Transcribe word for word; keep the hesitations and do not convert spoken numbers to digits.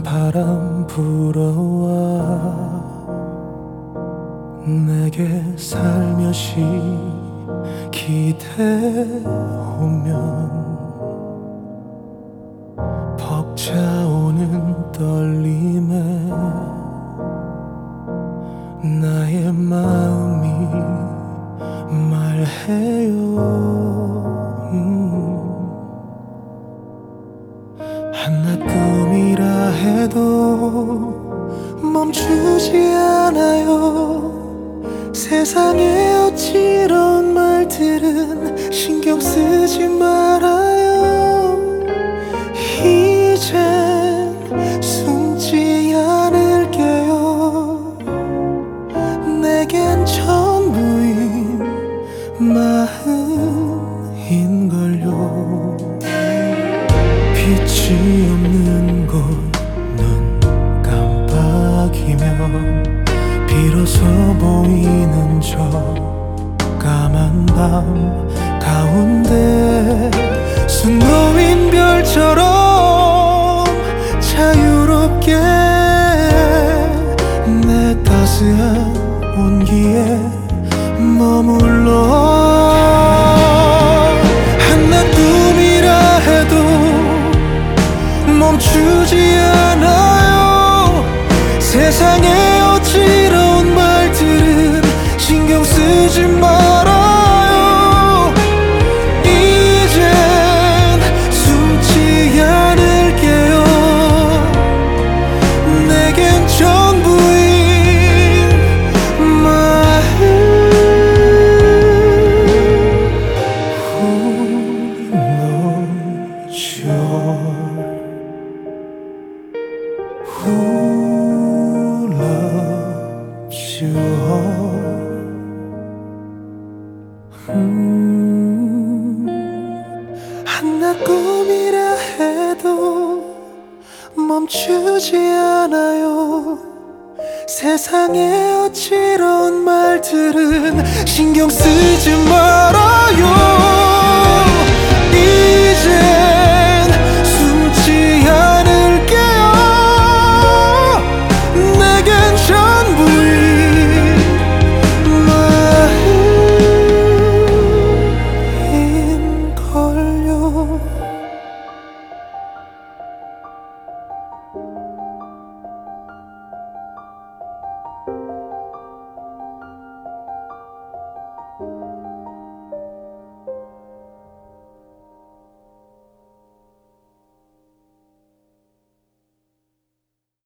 푸른 바람 불어와 내게 살며시 기대오면 벅차오는 떨림에 나의 마음이 말해요. 음. 한낱 꿈이라 해도 멈추지 않아요. 세상에 어찌런 말들은 신경 쓰지 말아요. 이젠 숨지 않을게요. 내겐 전부인 마음인걸요. 빛이 없는 곳 눈 깜빡이면 비로소 보이는 저 까만 밤 가운데 순 놓인 별처럼 자유롭게 내 따스한 온기에 머물러. 한낱 꿈이라 해도 멈추지 않아요. 세상에 어지러운 말들은 신경 쓰지 말아요. 이젠 숨지 않을게요. 내겐 전부인 마음. Who knows your Who loves you all? 음, 한낱 꿈이라 해도 멈추지 않아요. 세상에 어지러운 말들은 신경 쓰지 말아요.